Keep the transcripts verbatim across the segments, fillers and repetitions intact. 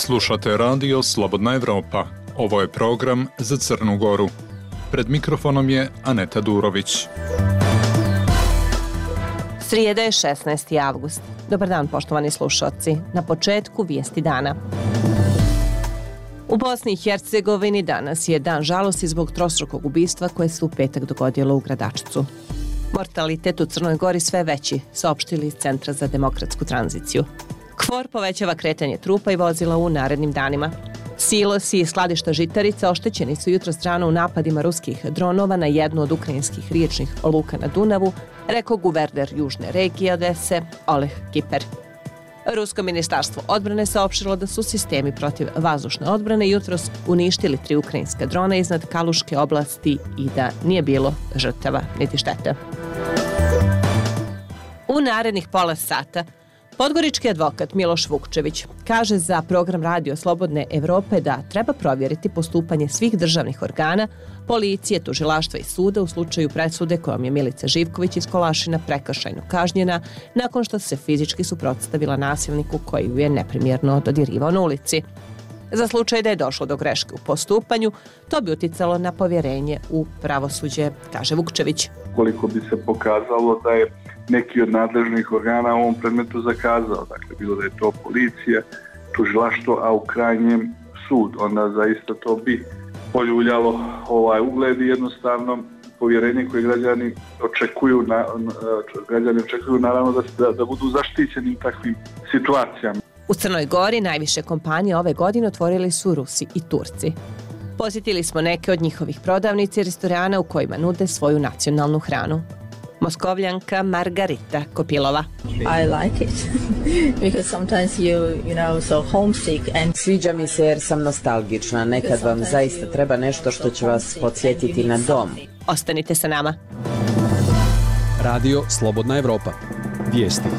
Slušate radio Slobodna Evropa. Ovo je program za Crnu Goru. Pred mikrofonom je Aneta Durović. Srijeda je šesnaesti avgust. Dobar dan, poštovani slušalci. Na početku vijesti dana. U Bosni i Hercegovini danas je dan žalosti zbog trostrukog ubistva koje se u petak dogodilo u Gradačcu. Mortalitet u Crnoj Gori sve veći, saopštili iz Centra za demokratsku tranziciju. KFOR povećava kretanje trupa i vozila u narednim danima. Silosi i skladišta žitarica oštećeni su jutros rano u napadima ruskih dronova na jednu od ukrajinskih riječnih luka na Dunavu, rekao guverner južne regije Odese Oleh Kiper. Rusko ministarstvo odbrane saopštilo da su sistemi protiv vazdušne odbrane jutros uništili tri ukrajinska drona iznad Kaluške oblasti i da nije bilo žrtava niti štete. U narednih pola sata podgorički advokat Miloš Vukčević kaže za program Radio Slobodne Evrope da treba provjeriti postupanje svih državnih organa, policije, tužilaštva i suda u slučaju presude kojom je Milica Živković iz Kolašina prekršajno kažnjena nakon što se fizički suprotstavila nasilniku koji ju je neprimjerno dodirivao na ulici. Za slučaj da je došlo do greške u postupanju, to bi uticalo na povjerenje u pravosuđe, kaže Vukčević. Koliko bi se pokazalo da je neki od nadležnih organa u ovom predmetu zakazao, dakle bilo da je to policija, tužilaštvo, a u krajnjem sud, onda zaista to bi poljuljalo ovaj ugled i jednostavno povjerenje koje građani očekuju, na, građani očekuju naravno da, da, da budu zaštićeni u takvim situacijama. U Crnoj Gori najviše kompanije ove godine otvorili su Rusi i Turci. Posjetili smo neke od njihovih prodavnica i restorana u kojima nude svoju nacionalnu hranu. Moskovljanka Margarita Kopilova. I like it because sometimes you you know so homesick and sviđa mi se jer sam nostalgična. Nekad vam zaista treba nešto što će vas podsjetiti na dom. Ostanite sa nama. Radio Slobodna Evropa. Vijesti.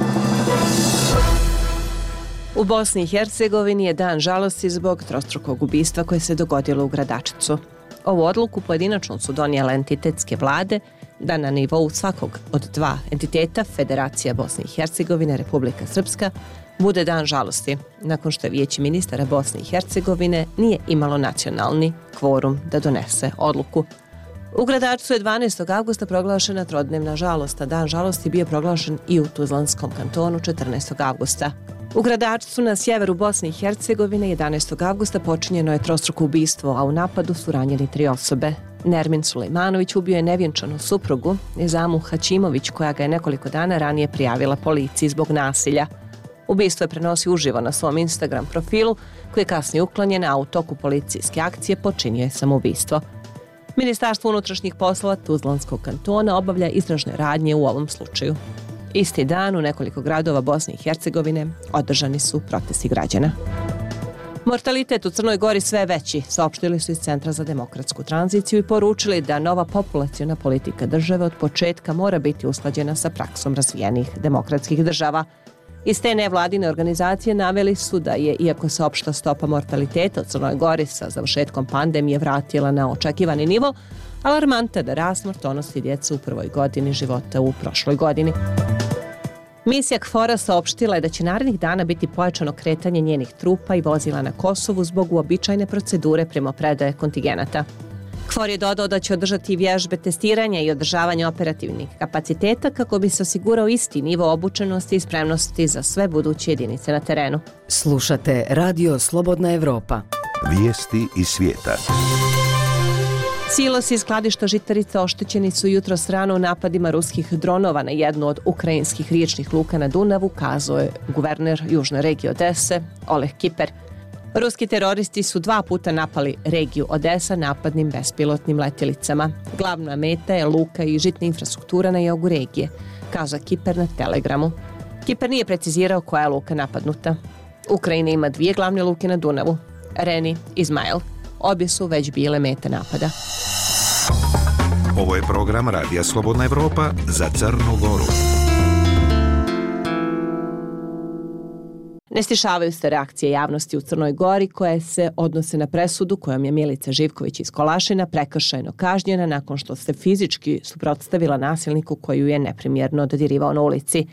U Bosni i Hercegovini je dan žalosti zbog trostrukog ubistva koje se dogodilo u Gradačcu. Ovu odluku pojedinačno su donijele entitetske vlade da na nivou svakog od dva entiteta, Federacija Bosne i Hercegovine, Republika Srpska, bude dan žalosti, nakon što je Vijeće ministara Bosne i Hercegovine nije imalo nacionalni kvorum da donese odluku. U Gradačcu je dvanaestog avgusta proglašena trodnevna žalost, a dan žalosti bio proglašen i u Tuzlanskom kantonu četrnaestog avgusta. U Gradačcu na sjeveru Bosne i Hercegovine jedanaestog avgusta počinjeno je trostruko ubistvo, a u napadu su ranjeni tri osobe. Nermin Sulejmanović ubio je nevjenčanu suprugu Nizamu Haćimović, koja ga je nekoliko dana ranije prijavila policiji zbog nasilja. Ubistvo je prenosio uživo na svom Instagram profilu, koji je kasnije uklonjen, a u toku policijske akcije počinio je samoubistvo. Ministarstvo unutrašnjih poslova Tuzlanskog kantona obavlja istražne radnje u ovom slučaju. Isti dan u nekoliko gradova Bosne i Hercegovine održani su protesti građana. Mortalitet u Crnoj Gori sve veći, saopštili su iz Centra za demokratsku tranziciju i poručili da nova populaciona politika države od početka mora biti usklađena sa praksom razvijenih demokratskih država. Iz te nevladine organizacije naveli su da je, iako se opšta stopa mortaliteta u Crnoj Gori sa završetkom pandemije vratila na očekivani nivo, alarmanta da rast smrtnosti djece u prvoj godini života u prošloj godini. Misija KFOR-a saopštila je da će narednih dana biti pojačano kretanje njenih trupa i vozila na Kosovu zbog uobičajene procedure primopredaje kontigenata. KFOR je dodao da će održati vježbe testiranja i održavanja operativnih kapaciteta kako bi se osigurao isti nivo obučenosti i spremnosti za sve buduće jedinice na terenu. Slušate Radio Slobodna Evropa. Vijesti iz svijeta. Silosi i skladišta žitarica oštećeni su jutros rano u napadima ruskih dronova na jednu od ukrajinskih riječnih luka na Dunavu, kazao je guverner južne regije Odese Oleh Kiper. Ruski teroristi su dva puta napali regiju Odesa napadnim bespilotnim letjelicama. Glavna meta je luka i žitna infrastruktura na jugu regije, kazao Kiper na Telegramu. Kiper nije precizirao koja je luka napadnuta. Ukrajina ima dvije glavne luke na Dunavu, Reni i Izmail. Obje su već bile mete napada. Ovo je program Radija Slobodna Evropa za Crnu Goru. Ne stišavaju se reakcije javnosti u Crnoj Gori koje se odnose na presudu kojom je Milica Živković iz Kolašina prekršajno kažnjena nakon što se fizički suprotstavila nasilniku koji ju je neprimjerno dodirivao na ulici.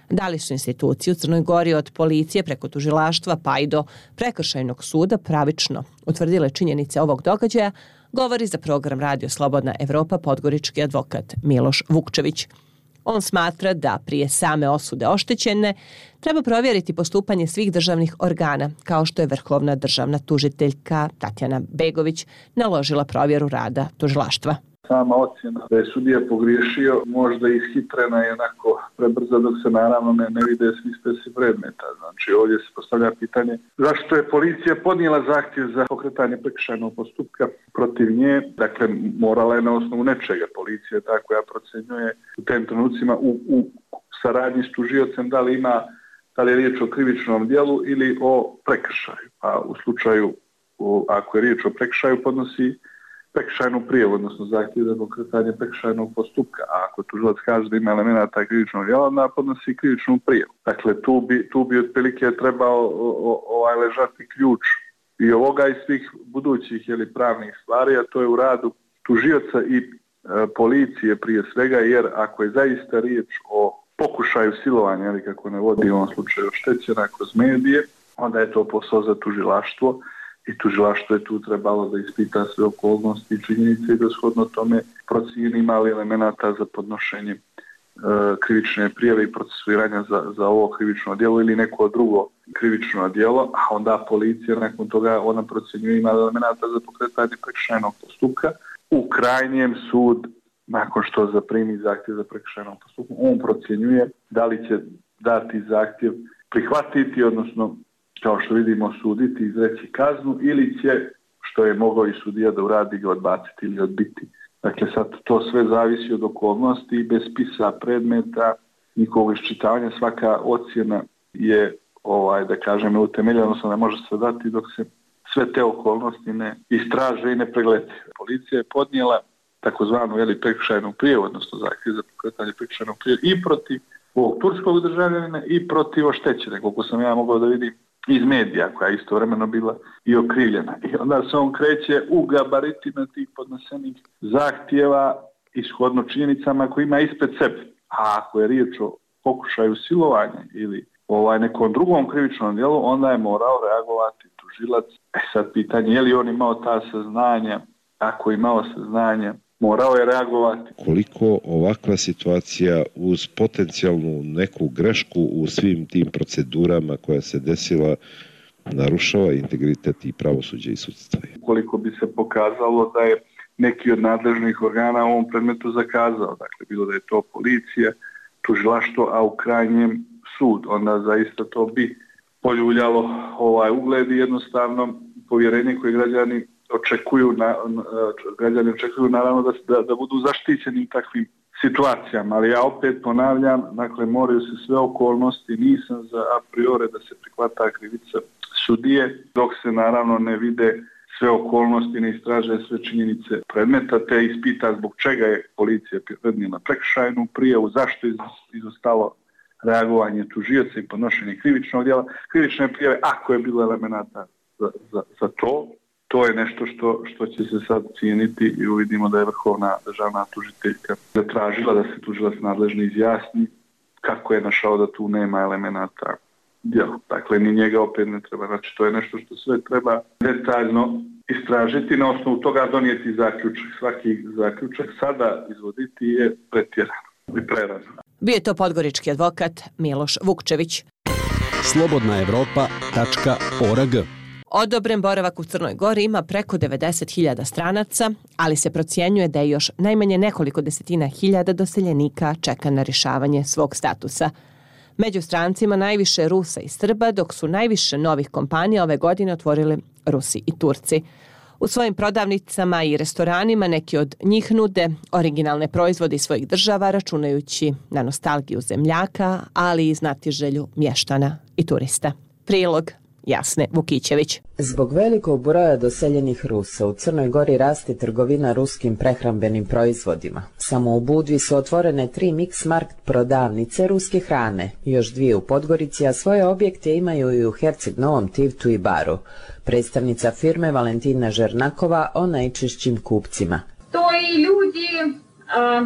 Da li su institucije u Crnoj Gori od policije preko tužilaštva pa i do prekršajnog suda pravično utvrdile činjenice ovog događaja, govori za program Radio Slobodna Evropa podgorički advokat Miloš Vukčević. On smatra da prije same osude oštećene treba provjeriti postupanje svih državnih organa, kao što je vrhovna državna tužiteljka Tatjana Begović naložila provjeru rada tužilaštva. Sama ocjena da je sudija pogriješio možda ishitrena i onako prebrza dok se naravno ne, ne vide svi spesi predmeta. Znači ovdje se postavlja pitanje zašto je policija podnijela zahtjev za pokretanje prekršajnog postupka protiv nje. Dakle, morala je na osnovu nečega. Policija je ta koja procjenjuje u tem trenucima u, u saradnji s tužiocem da li ima, da li je riječ o krivičnom djelu ili o prekršaju. A u slučaju, u, ako je riječ o prekršaju, podnosi prekršajnu prijavu, odnosno zahtjev za pokretanje prekršajnog postupka. A ako tužilac kaže da ima elemenata krivičnog djela, onda podnosi krivičnu prijavu. Dakle, tu bi, tu bi otprilike trebao ovaj ležati ključ i ovoga i svih budućih ili pravnih stvari, a to je u radu tužioca i e, policije prije svega, jer ako je zaista riječ o pokušaju silovanja, ili kako ne vodi u ovom slučaju oštećena kroz medije, onda je to posao za tužilaštvo. I tužilaštvo je tu trebalo da ispita sve okolnosti i činjenice i da shodno tome procijeni mali elemenata za podnošenje e, krivične prijave i procesuiranja za, za ovo krivično djelo ili neko drugo krivično djelo, a onda policija nakon toga ona procjenjuje mali elemenata za pokretanje prekršajnog postupka. U krajnjem sud, nakon što zaprimi zahtjev za prekršajnog postupka, on procjenjuje da li će dati zahtjev prihvatiti, odnosno kao što vidimo suditi, izreći kaznu ili će, što je mogao i sudija da uradi, ga odbaciti ili odbiti. Dakle, sad to sve zavisi od okolnosti i bez spisa predmeta, njihovog iščitavanja, svaka ocjena je, ovaj, da kažem, utemeljena, odnosno ne može se dati dok se sve te okolnosti ne istraže i ne preglede. Policija je podnijela takozvanu jeli, prekršajnu prijavu, odnosno zahtjev za pokretanje prekršajnog prijave i protiv ovog turskog državljanina i protiv oštećene, koliko sam ja mogao da vidim iz medija, koja je istovremeno bila i okrivljena. I onda se on kreće u gabaritima tih podnesenih zahtjeva ishodno činjenicama koje ima ispred sebe. A ako je riječ o pokušaju silovanja ili ovaj nekom drugom krivičnom djelu, onda je morao reagovati tužilac. E sad pitanje, je li on imao ta saznanja? Ako je imao saznanja, morao je reagovati. Koliko ovakva situacija uz potencijalnu neku grešku u svim tim procedurama koja se desila narušava integritet i pravosuđa i sudstva? Koliko bi se pokazalo da je neki od nadležnih organa u ovom predmetu zakazao, dakle bilo da je to policija, tužilaštvo, a u krajnjem sud, onda zaista to bi poljuljalo ovaj ugled i jednostavno povjerenje koje građani očekuju, na, građani očekuju naravno da, da, da budu zaštićeni u takvim situacijama, ali ja opet ponavljam, dakle moraju se sve okolnosti, nisam za a priori da se prihvata krivica sudije, dok se naravno ne vide sve okolnosti, ne istraže sve činjenice predmeta, te ispita zbog čega je policija podnijela prekršajnu prijavu, zašto je izostalo reagovanje tužioca i podnošenje krivičnog djela, krivične prijave, ako je bilo elemenata za, za, za to. To je nešto što, što će se sad cijeniti i uvidimo da je vrhovna državna tužiteljka zatražila da se tužilac nadležni izjasni kako je našao da tu nema elemenata djela. Dakle, ni njega opet ne treba. Znači, to je nešto što sve treba detaljno istražiti, na osnovu toga donijeti zaključak. Svaki zaključak sada izvoditi je pretjerano i prerano. Bio je to podgorički advokat Miloš Vukčević. slobodna evropa tačka org. Odobren boravak u Crnoj Gori ima preko devedeset hiljada stranaca, ali se procjenjuje da je još najmanje nekoliko desetina hiljada doseljenika čeka na rješavanje svog statusa. Među strancima najviše Rusa i Srba, dok su najviše novih kompanija ove godine otvorili Rusi i Turci. U svojim prodavnicama i restoranima neki od njih nude originalne proizvode iz svojih država, računajući na nostalgiju zemljaka, ali i znatiželju mještana i turista. Prilog Jasne Vukićević. Zbog velikog broja doseljenih Rusa u Crnoj Gori raste trgovina ruskim prehrambenim proizvodima. Samo u Budvi su otvorene tri Mix Markt prodavnice ruske hrane, još dvije u Podgorici, a svoje objekte imaju i u Herceg Novom, Tivtu i Baru. Predstavnica firme Valentina Žernakova o najčešćim kupcima. To i ljudi a,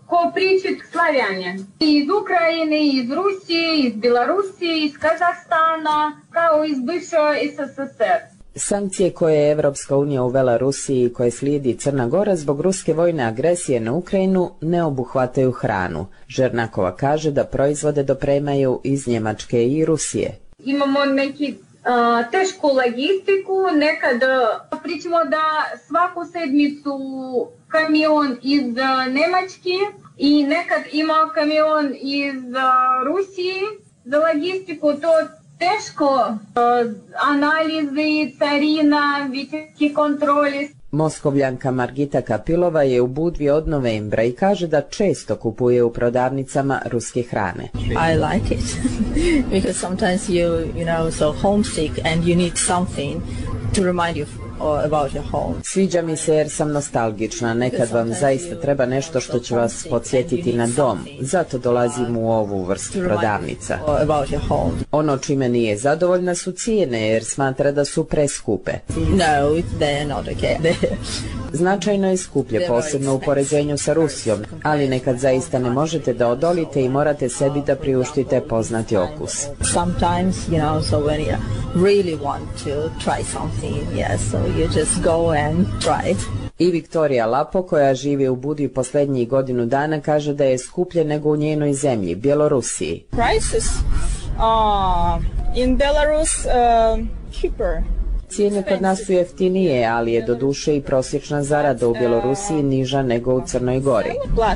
ko pričat slavjanje. Iz Ukrajine, iz Rusije, iz Belorusije, iz Kazahstana, kao iz bivše es es es er. Sankcije koje je Evropska unija uvela Rusiji i koje slijedi Crna Gora zbog ruske vojne agresije na Ukrajinu ne obuhvataju hranu. Žernakova kaže da proizvode dopremaju iz Njemačke i Rusije. Imamo neki uh, tešku logistiku, nekad pričamo da svaku sedmicu kamion iz uh, Njemačke i nekad ima kamion iz uh, Rusije. Za logistiku to teško, uh, analize, carina, visoki kontroli. Moskovljanka Margita Kapilova je u Budvi od novembra i kaže da često kupuje u prodavnicama ruske hrane. I like it because sometimes you you know so homesick and you need something to remind you about your home. Sviđa mi se jer sam nostalgična, nekad vam zaista treba nešto što će vas podsjetiti na dom, zato dolazim u ovu vrstu prodavnica. Ono čime nije zadovoljna su cijene jer smatra da su preskupe. No, they're not okay. Značajno je skuplje, posebno u poređenju sa Rusijom, ali nekad zaista ne možete da odolite i morate sebi da priuštite poznati okus. Sometimes, you know, so when you really want to try something, yes, so you just go and try it. I Viktorija Lapo, koja živi u Budvi posljednjih godinu dana, kaže da je skuplje nego u njenoj zemlji, Bjelorusiji. Prices uh, in Belarus uh, cheaper. Cijene kod nas su jeftinije, ali je doduše i prosječna zarada u Bjelorusiji niža nego u Crnoj Gori.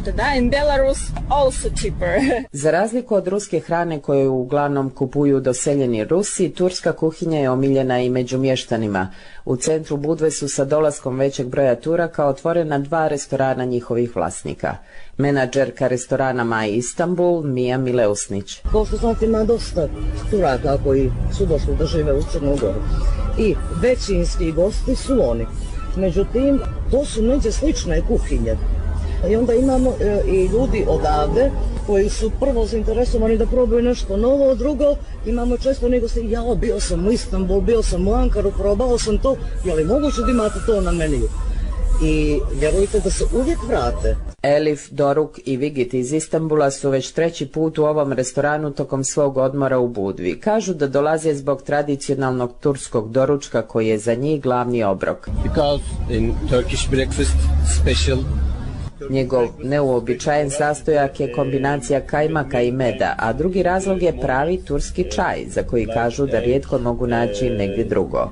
Za razliku od ruske hrane koju uglavnom kupuju doseljeni Rusi, turska kuhinja je omiljena i među mještanima. U centru Budve su sa dolaskom većeg broja Turaka otvorena dva restorana njihovih vlasnika. Menadžerka restorana Maj Istanbul, Mija Mileusnić. Kao što znate, ima dosta Turaka koji su došli da žive u Crnu Goru. I većinski gosti su oni. Međutim, to su neđe slične kuhinje. I onda imamo e, i ljudi odavde koji su prvo zainteresovani da probaju nešto novo, drugo imamo često nego se ja bio sam u Istanbul, bio sam u Ankaru, probao sam to, je li moguće da imate to na meniju? I vjerujte da se uvijek vrate. Elif, Doruk i Vigit iz Istanbula su već treći put u ovom restoranu tokom svog odmora u Budvi. Kažu da dolaze zbog tradicionalnog turskog doručka koji je za njih glavni obrok. Because in Turkish breakfast special Njegov neuobičajen sastojak je kombinacija kajmaka i meda, a drugi razlog je pravi turski čaj, za koji kažu da rijetko mogu naći negdje drugo.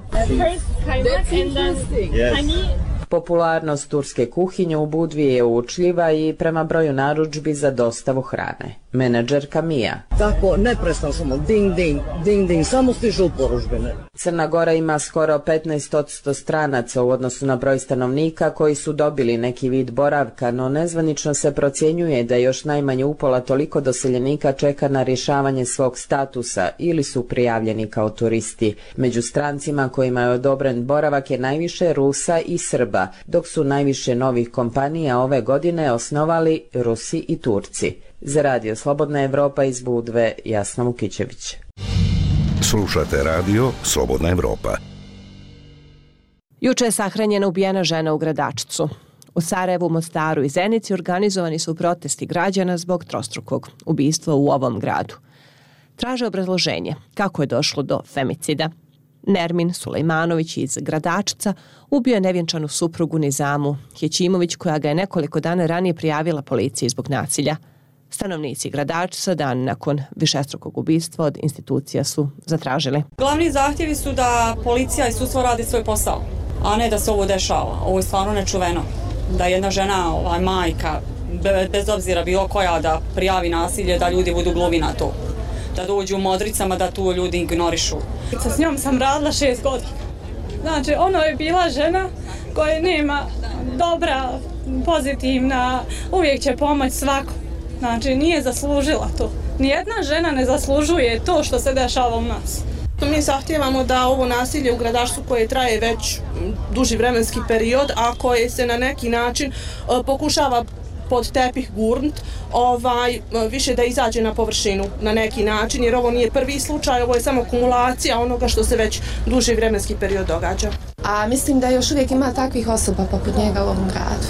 Popularnost turske kuhinje u Budvi je uočljiva i prema broju narudžbi za dostavu hrane. Menadžerka Mija. Tako, neprestano samo ding, ding, ding, ding, samo stižu poručbine. Crna Gora ima skoro petnaest posto stranaca u odnosu na broj stanovnika koji su dobili neki vid boravka, no nezvanično se procjenjuje da još najmanje upola toliko doseljenika čeka na rješavanje svog statusa ili su prijavljeni kao turisti. Među strancima kojima je odobren boravak je najviše Rusa i Srba, dok su najviše novih kompanija ove godine osnovali Rusi i Turci. Za radio Slobodna Evropa iz Budve, Jasna Vukićević. Slušate radio Slobodna Evropa. Juče je sahranjena ubijena žena u Gradačcu. U Sarajevu, Mostaru i Zenici organizovani su protesti građana zbog trostrukog ubistva u ovom gradu. Traže obrazloženje kako je došlo do femicida. Nermin Sulejmanović iz Gradačca ubio je nevjenčanu suprugu Nizamu Hećimović, koja ga je nekoliko dana ranije prijavila policiji zbog nasilja. Stanovnici Gradačca dan nakon višestrukog ubistva od institucija su zatražili. Glavni zahtjevi su da policija i sudstvo radi svoj posao, a ne da se ovo dešava. Ovo je stvarno nečuveno. Da jedna žena, ovaj, majka, bez obzira bilo koja, da prijavi nasilje, da ljudi budu gluvi na to. Da dođu u modricama, da tu ljudi ignorišu. S njom sam radila šest godina. Znači, ono je bila žena koja nema dobra, pozitivna, uvijek će pomoći svakom. Znači, nije zaslužila to. Nijedna žena ne zaslužuje to što se dešava u nas. Mi zahtijevamo da ovo nasilje u Gradačcu koje traje već duži vremenski period, a koje se na neki način pokušava pod tepih gurnut, ovaj, više da izađe na površinu na neki način, jer ovo nije prvi slučaj, ovo je samo kumulacija onoga što se već duži vremenski period događa. A mislim da još uvijek ima takvih osoba poput njega u ovom gradu.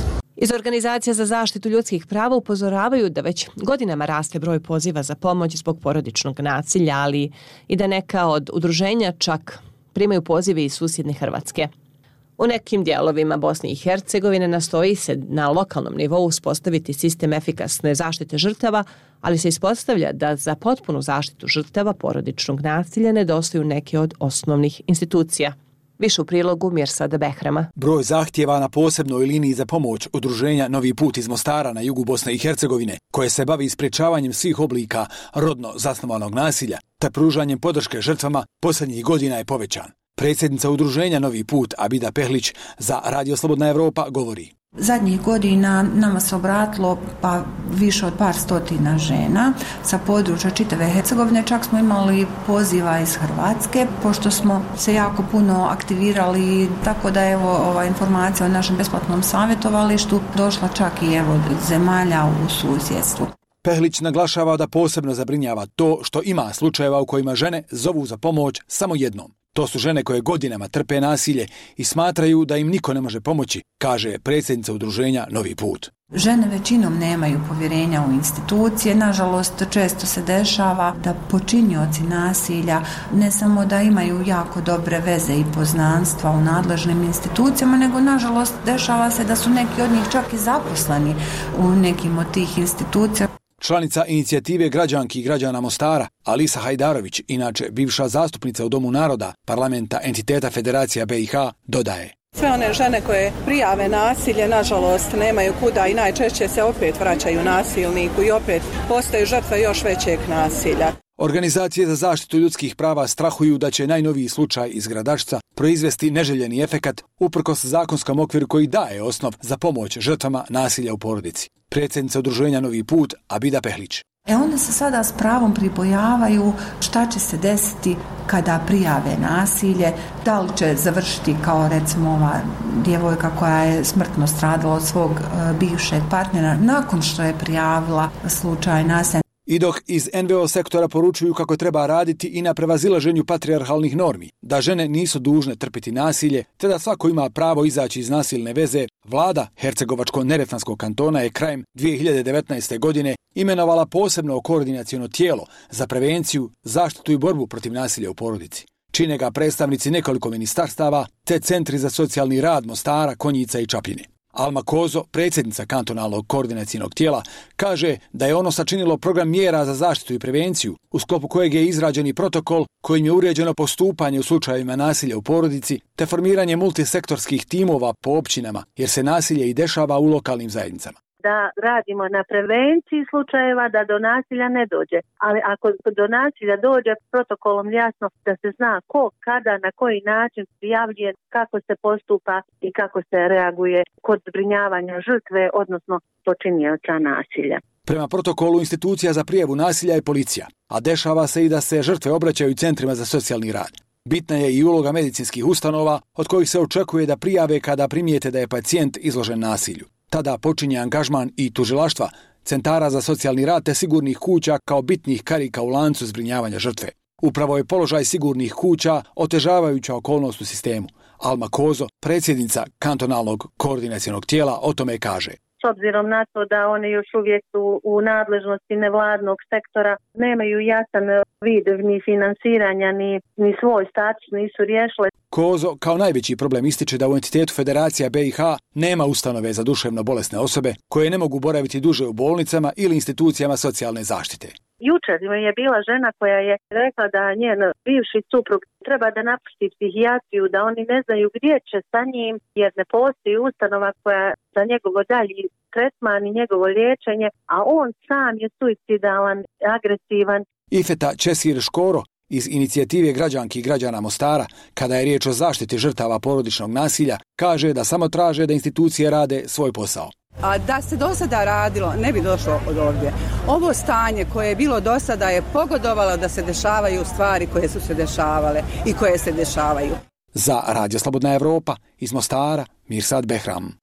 Iz Organizacija za zaštitu ljudskih prava upozoravaju da već godinama raste broj poziva za pomoć zbog porodičnog nasilja, ali i da neka od udruženja čak primaju pozive iz susjedne Hrvatske. U nekim dijelovima Bosne i Hercegovine nastoji se na lokalnom nivou uspostaviti sistem efikasne zaštite žrtava, ali se ispostavlja da za potpunu zaštitu žrtava porodičnog nasilja nedostaju neke od osnovnih institucija. Više u prilogu Mirsada Behrama. Broj zahtjeva na posebnoj liniji za pomoć udruženja Novi put iz Mostara na jugu Bosne i Hercegovine, koje se bavi sprječavanjem svih oblika rodno zasnovanog nasilja te pružanjem podrške žrtvama, posljednjih godina je povećan. Predsjednica udruženja Novi put Abida Pehlić za Radio Slobodna Evropa govori. Zadnjih godina nama se obratilo pa više od par stotina žena sa područja čitave Hercegovine, čak smo imali poziva iz Hrvatske, pošto smo se jako puno aktivirali, tako da evo ova informacija o našem besplatnom savjetovalištu došla čak i evo zemalja u susjedstvu. Pehlić naglašava da posebno zabrinjava to što ima slučajeva u kojima žene zovu za pomoć samo jednom. To su žene koje godinama trpe nasilje i smatraju da im niko ne može pomoći, kaže predsjednica udruženja Novi put. Žene većinom nemaju povjerenja u institucije, nažalost često se dešava da počinioci nasilja ne samo da imaju jako dobre veze i poznanstva u nadležnim institucijama, nego nažalost dešava se da su neki od njih čak i zaposleni u nekim od tih institucija. Članica inicijative građanki i građana Mostara, Alisa Hajdarović, inače bivša zastupnica u Domu naroda, parlamenta entiteta Federacija B i H, dodaje. Sve one žene koje prijave nasilje, nažalost, nemaju kuda i najčešće se opet vraćaju nasilniku i opet postaju žrtve još većeg nasilja. Organizacije za zaštitu ljudskih prava strahuju da će najnoviji slučaj iz Gradačca proizvesti neželjeni efekat uprkos zakonskom okviru koji daje osnov za pomoć žrtvama nasilja u porodici. Predsjednica udruženja Novi put Abida Pehlić. E onda se sada s pravom pribojavaju šta će se desiti kada prijave nasilje, da li će završiti kao recimo ova djevojka koja je smrtno stradala od svog e, bivšeg partnera nakon što je prijavila slučaj nasilja. I dok iz en ve o sektora poručuju kako treba raditi i na prevazilaženju patrijarhalnih normi, da žene nisu dužne trpiti nasilje, te da svako ima pravo izaći iz nasilne veze, vlada Hercegovačko-Neretvanskog kantona je krajem dvije hiljade devetnaeste. godine imenovala posebno koordinaciono tijelo za prevenciju, zaštitu i borbu protiv nasilja u porodici. Čine ga predstavnici nekoliko ministarstava te centri za socijalni rad Mostara, Konjica i Čapljine. Alma Kozo, predsjednica kantonalnog koordinacijnog tijela, kaže da je ono sačinilo program mjera za zaštitu i prevenciju, u sklopu kojeg je izrađen i protokol kojim je uređeno postupanje u slučajevima nasilja u porodici te formiranje multisektorskih timova po općinama, jer se nasilje i dešava u lokalnim zajednicama. Da radimo na prevenciji slučajeva da do nasilja ne dođe. Ali ako do nasilja dođe, protokolom jasno da se zna ko, kada, na koji način prijavljuje, kako se postupa i kako se reaguje kod zbrinjavanja žrtve, odnosno počinioca nasilja. Prema protokolu institucija za prijavu nasilja je policija, a dešava se i da se žrtve obraćaju centrima za socijalni rad. Bitna je i uloga medicinskih ustanova od kojih se očekuje da prijave kada primijete da je pacijent izložen nasilju. Tada počinje angažman i tužilaštva, centara za socijalni rad te sigurnih kuća kao bitnih karika u lancu zbrinjavanja žrtve. Upravo je položaj sigurnih kuća otežavajuća okolnost u sistemu. Alma Kozo, predsjednica kantonalnog koordinacionog tijela, o tome kaže. S obzirom na to da one još uvijek su u nadležnosti nevladnog sektora, nemaju jasan vid ni finansiranja, ni, ni svoj status nisu riješile. Kozo kao najveći problem ističe da u entitetu Federacija B i H nema ustanove za duševno bolesne osobe koje ne mogu boraviti duže u bolnicama ili institucijama socijalne zaštite. Jučer je bila žena koja je rekla da njen bivši suprug treba da napusti psihijatriju, da oni ne znaju gdje će sa njim jer ne postoji ustanova koja za njegovo dalji tretman i njegovo liječenje, a on sam je suicidalan, agresivan. Ifeta Česir Škoro iz inicijative građanki i građana Mostara, kada je riječ o zaštiti žrtava porodičnog nasilja, kaže da samo traže da institucije rade svoj posao. A da se do sada radilo, ne bi došlo od ovdje. Ovo stanje koje je bilo do sada je pogodovalo da se dešavaju stvari koje su se dešavale i koje se dešavaju. Za Radio Slobodna Evropa iz Mostara, Mirsad Behram.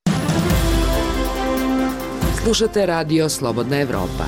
Slušate Radio Slobodna Evropa.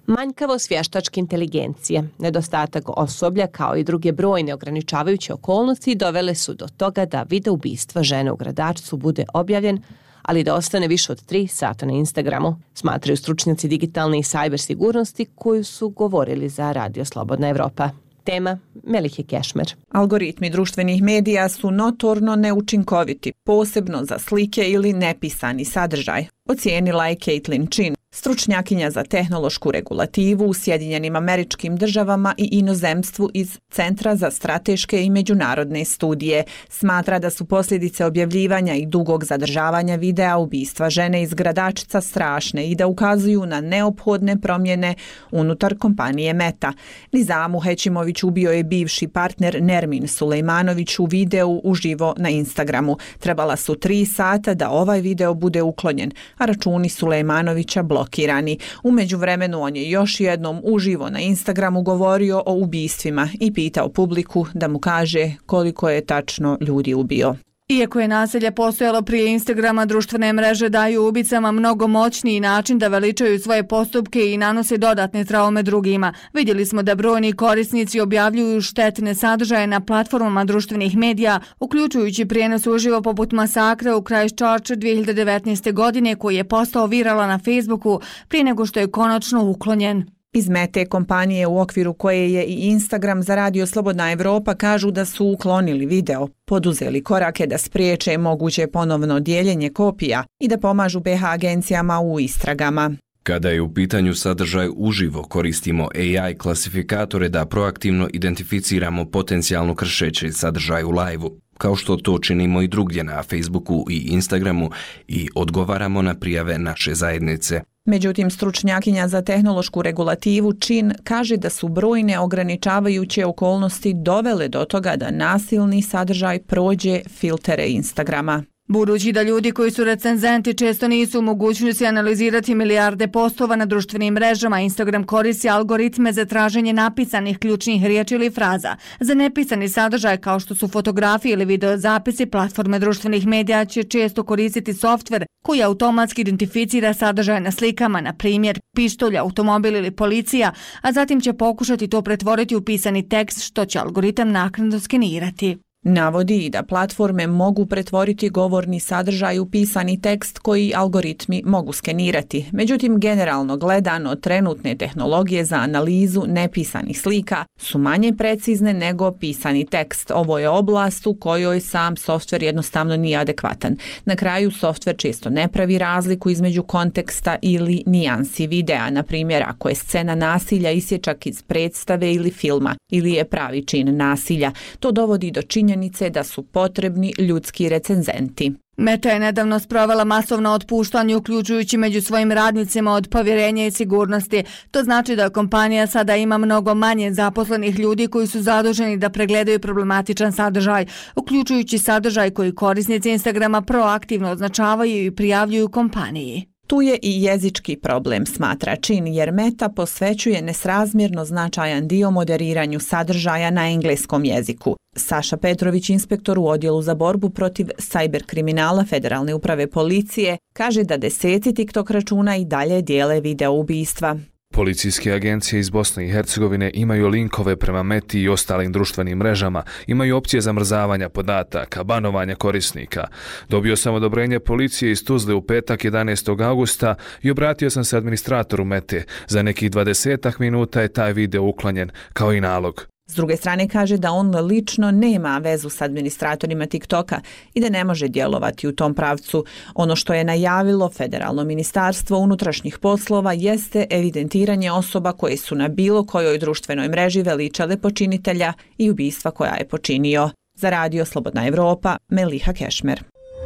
Manjkavost vještačke inteligencije, nedostatak osoblja kao i druge brojne ograničavajuće okolnosti dovele su do toga da video ubistva žene u Gradačcu bude objavljen, ali da ostane više od tri sata na Instagramu, smatraju stručnjaci digitalne i sajber sigurnosti koju su govorili za Radio Slobodna Evropa. Tema Melihe Kešmer. Algoritmi društvenih medija su notorno neučinkoviti, posebno za slike ili nepisani sadržaj, ocijenila je Caitlin Chin, stručnjakinja za tehnološku regulativu u Sjedinjenim Američkim Državama i inozemstvu iz Centra za strateške i međunarodne studije. Smatra da su posljedice objavljivanja i dugog zadržavanja videa ubistva žene iz Gradačca strašne i da ukazuju na neophodne promjene unutar kompanije Meta. Nizamu Hećimović ubio je bivši partner Nermin Sulejmanović u videu uživo na Instagramu. Trebala su tri sata da ovaj video bude uklonjen, a računi Sulejmanovića blokirani. U međuvremenu on je još jednom uživo na Instagramu govorio o ubistvima i pitao publiku da mu kaže koliko je tačno ljudi ubio. Iako je nasilje postojalo prije Instagrama, društvene mreže daju ubicama mnogo moćniji način da veličaju svoje postupke i nanose dodatne traume drugima. Vidjeli smo da brojni korisnici objavljuju štetne sadržaje na platformama društvenih medija, uključujući prijenos uživo poput masakra u Christchurchu dvije hiljade devetnaeste. godine koji je postao viralan na Facebooku prije nego što je konačno uklonjen. Iz Mete kompanije u okviru koje je i Instagram za Radio Slobodna Evropa kažu da su uklonili video, poduzeli korake da spriječe moguće ponovno dijeljenje kopija i da pomažu B H agencijama u istragama. Kada je u pitanju sadržaj uživo, koristimo A I klasifikatore da proaktivno identificiramo potencijalno kršeći sadržaj u live-u, kao što to činimo i drugdje na Facebooku i Instagramu i odgovaramo na prijave naše zajednice. Međutim, stručnjakinja za tehnološku regulativu Chin kaže da su brojne ograničavajuće okolnosti dovele do toga da nasilni sadržaj prođe filtere Instagrama. Budući da ljudi koji su recenzenti često nisu u mogućnosti analizirati milijarde postova na društvenim mrežama, Instagram koristi algoritme za traženje napisanih ključnih riječi ili fraza. Za nepisani sadržaj kao što su fotografije ili videozapisi, platforme društvenih medija će često koristiti softver koji automatski identificira sadržaj na slikama, na primjer pištolj, automobil ili policija, a zatim će pokušati to pretvoriti u pisani tekst što će algoritam naknadno skenirati. Navodi i da platforme mogu pretvoriti govorni sadržaj u pisani tekst koji algoritmi mogu skenirati. Međutim, generalno gledano, trenutne tehnologije za analizu nepisanih slika su manje precizne nego pisani tekst. Ovo je oblast u kojoj sam softver jednostavno nije adekvatan. Na kraju, softver često ne pravi razliku između konteksta ili nijansi videa. Na primjer, ako je scena nasilja isječak iz predstave ili filma ili je pravi čin nasilja, to dovodi do činjenica da su potrebni ljudski recenzenti. Meta je nedavno sprovela masovno otpuštanje uključujući među svojim radnicima od povjerenja i sigurnosti. To znači da kompanija sada ima mnogo manje zaposlenih ljudi koji su zaduženi da pregledaju problematičan sadržaj, uključujući sadržaj koji korisnici Instagrama proaktivno označavaju i prijavljuju kompaniji. Tu je i jezički problem, smatra Chin, jer Meta posvećuje nesrazmjerno značajan dio moderiranju sadržaja na engleskom jeziku. Saša Petrović, inspektor u odjelu za borbu protiv sajber kriminala Federalne uprave policije, kaže da deseci TikTok računa i dalje dijele video ubistva. Policijske agencije iz Bosne i Hercegovine imaju linkove prema Meti i ostalim društvenim mrežama, imaju opcije zamrzavanja podataka, banovanja korisnika. Dobio sam odobrenje policije iz Tuzle u petak jedanaestog augusta i obratio sam se administratoru Mete. Za nekih dvadesetak minuta je taj video uklonjen, kao i nalog. S druge strane kaže da on lično nema vezu s administratorima TikToka i da ne može djelovati u tom pravcu. Ono što je najavilo Federalno ministarstvo unutrašnjih poslova jeste evidentiranje osoba koje su na bilo kojoj društvenoj mreži veličale počinitelja i ubistva koja je počinio. Za Radio Slobodna Evropa, Meliha Kešmer.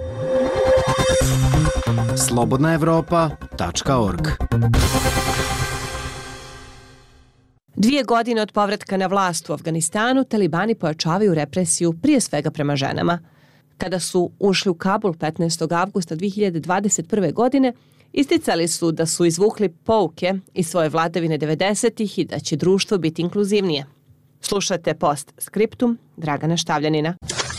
slobodna evropa tačka org. Dvije godine od povratka na vlast u Afganistanu, talibani pojačavaju represiju prije svega prema ženama. Kada su ušli u Kabul petnaestog avgusta dvije hiljade dvadeset prve. godine, isticali su da su izvukli pouke iz svoje vladavine devedesetih i da će društvo biti inkluzivnije. Slušate post skriptum Dragana Štavljanina.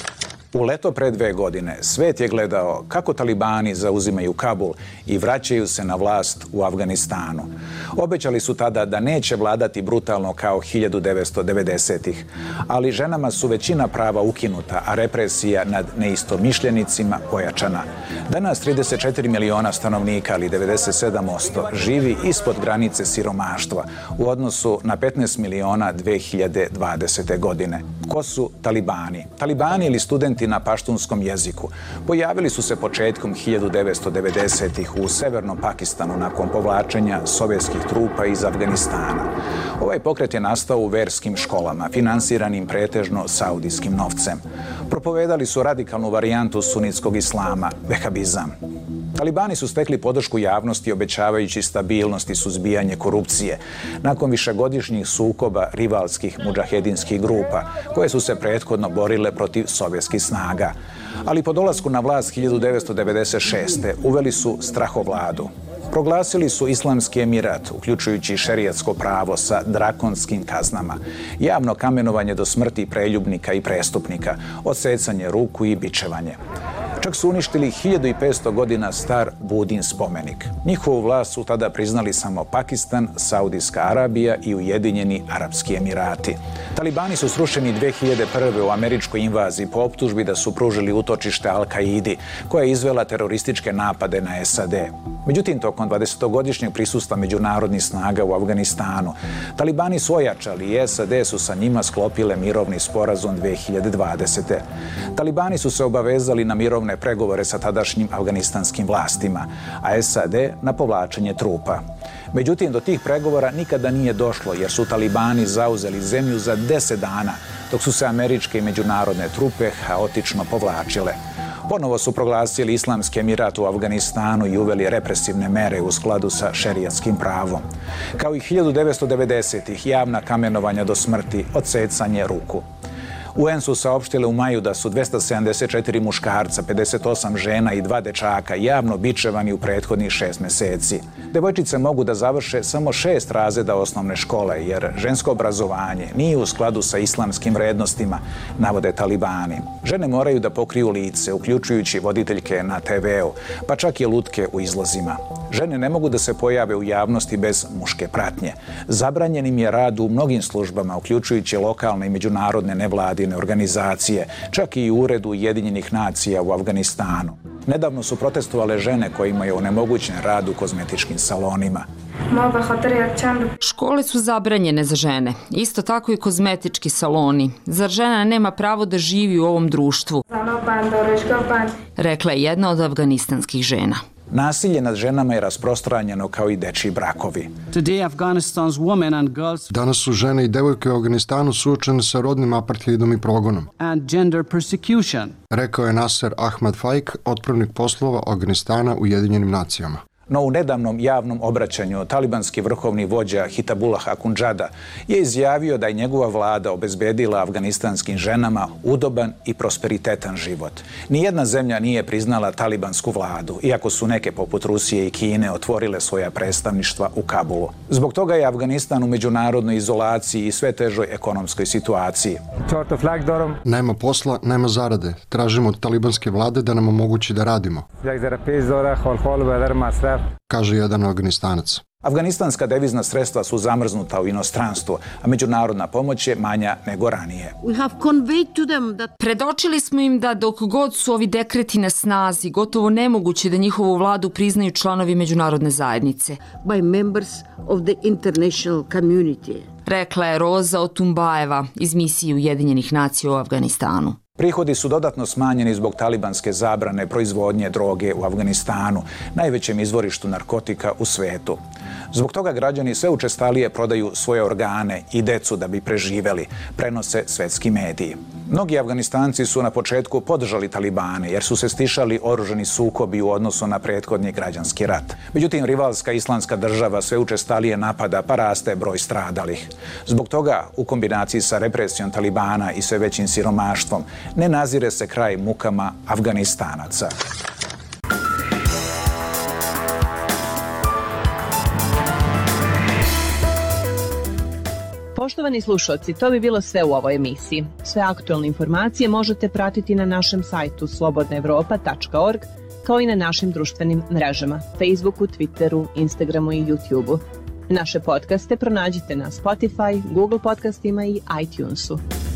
U leto pre dve godine svet je gledao kako talibani zauzimaju Kabul i vraćaju se na vlast u Afganistanu. Obećali su tada da neće vladati brutalno kao hiljadu devetsto devedesetih, ali ženama su većina prava ukinuta, a represija nad neistomišljenicima pojačana. Danas trideset četiri miliona stanovnika, ali devedeset sedam posto, živi ispod granice siromaštva u odnosu na petnaest miliona dve hiljade dvadesete. godine. Ko su talibani? Talibani ili studenti na paštunskom jeziku pojavili su se početkom hiljadu devetsto devedesetih u severnom Pakistanu nakon povlačenja sovjetskih trupa iz Afganistana. Ovaj pokret je nastao u verskim školama, finansiranim pretežno saudijskim novcem. Propovedali su radikalnu varijantu sunitskog islama, vehabizam. Talibani su stekli podršku javnosti obećavajući stabilnost i suzbijanje korupcije nakon višegodišnjih sukoba rivalskih mudžahedinskih grupa koje su se prethodno borile protiv sovjetskih snaga. Ali po dolasku na vlast hiljadu devetsto devedeset šeste. uveli su strahovladu. Proglasili su Islamski emirat, uključujući šerijatsko pravo sa drakonskim kaznama, javno kamenovanje do smrti preljubnika i prestupnika, odsecanje ruku i bičevanje. Čak su uništili hiljadu petsto godina star Budin spomenik. Njihovu vlast su tada priznali samo Pakistan, Saudijska Arabija i Ujedinjeni Arapski Emirati. Talibani su srušeni dve hiljade prve. u američkoj invaziji po optužbi da su pružili utočište Al-Kaidi, koja je izvela terorističke napade na S A D. Međutim, tokom dvadesetogodišnjeg prisustva međunarodnih snaga u Afganistanu, talibani su ojačali i S A D su sa njima sklopile mirovni sporazum dve hiljade dvadesete. Talibani su se obavezali na mirovne pregovore sa tadašnjim afganistanskim vlastima, a S A D na povlačenje trupa. Međutim, do tih pregovora nikada nije došlo jer su talibani zauzeli zemlju za deset dana, dok su se američke i međunarodne trupe haotično povlačile. Ponovo su proglasili Islamski emirat u Afganistanu i uveli represivne mere u skladu sa šerijatskim pravom. Kao i hiljadu devetsto devedesetih. javna kamenovanja do smrti, odsecanje ruku. U en su saopštile u maju da su dvesta sedamdeset četiri muškarca, pedeset osam žena i dva dečaka javno bičevani u prethodnih šest meseci. Devojčice mogu da završe samo šest razreda osnovne škole, jer žensko obrazovanje nije u skladu sa islamskim vrednostima, navode talibani. Žene moraju da pokriju lice, uključujući voditeljke na te veu, pa čak i lutke u izlazima. Žene ne mogu da se pojave u javnosti bez muške pratnje. Zabranjen im je rad u mnogim službama, uključujući lokalne i međunarodne nevladine organizacije, čak i u Uredu Ujedinjenih nacija u Afganistanu. Nedavno su protestovale žene kojima je onemogućen rad u kozmetičkim salonima. Škole su zabranjene za žene, isto tako i kozmetički saloni. Zar žena nema pravo da živi u ovom društvu? Rekla je jedna od afganistanskih žena. Nasilje nad ženama je rasprostranjeno kao i dečiji brakovi. Danas su žene i devojke u Afganistanu suočene sa rodnim apartheidom i progonom. Rekao je Nasser Ahmad Faik, otpravnik poslova Afganistana u Ujedinjenim nacijama. No u nedavnom javnom obraćanju talibanski vrhovni vođa Hitabullah Akhundžada je izjavio da je njegova vlada obezbedila afganistanskim ženama udoban i prosperitetan život. Nijedna zemlja nije priznala talibansku vladu, iako su neke poput Rusije i Kine otvorile svoja predstavništva u Kabulu. Zbog toga je Afganistan u međunarodnoj izolaciji i sve težoj ekonomskoj situaciji. Nema posla, nema zarade. Tražimo od talibanske vlade da nam omogući da radimo, kaže jedan Afganistanac. Afganistanska devizna sredstva su zamrznuta u inostranstvu, a međunarodna pomoć je manja nego ranije. Predočili smo im da dok god su ovi dekreti na snazi, gotovo nemoguće da njihovu vladu priznaju članovi međunarodne zajednice. Rekla je Roza Otumbajeva iz misije Ujedinjenih nacija u Afganistanu. Prihodi su dodatno smanjeni zbog talibanske zabrane proizvodnje droge u Afganistanu, najvećem izvorištu narkotika u svetu. Zbog toga građani sve učestalije prodaju svoje organe i decu da bi preživeli, prenose svetski mediji. Mnogi Afganistanci su na početku podržali talibane jer su se stišali oružani sukobi u odnosu na prethodni građanski rat. Međutim, rivalska islamska država sve učestalije napada pa raste broj stradalih. Zbog toga, u kombinaciji sa represijom talibana i sve većim siromaštvom, ne nazire se kraj mukama Afganistanaca. Poštovani slušalci, to bi bilo sve u ovoj emisiji. Sve aktualne informacije možete pratiti na našem sajtu slobodna evropa tačka org, kao i na našim društvenim mrežama, Facebooku, Twitteru, Instagramu i YouTubeu. Naše podcaste pronađite na Spotify, Google podcastima i iTunesu.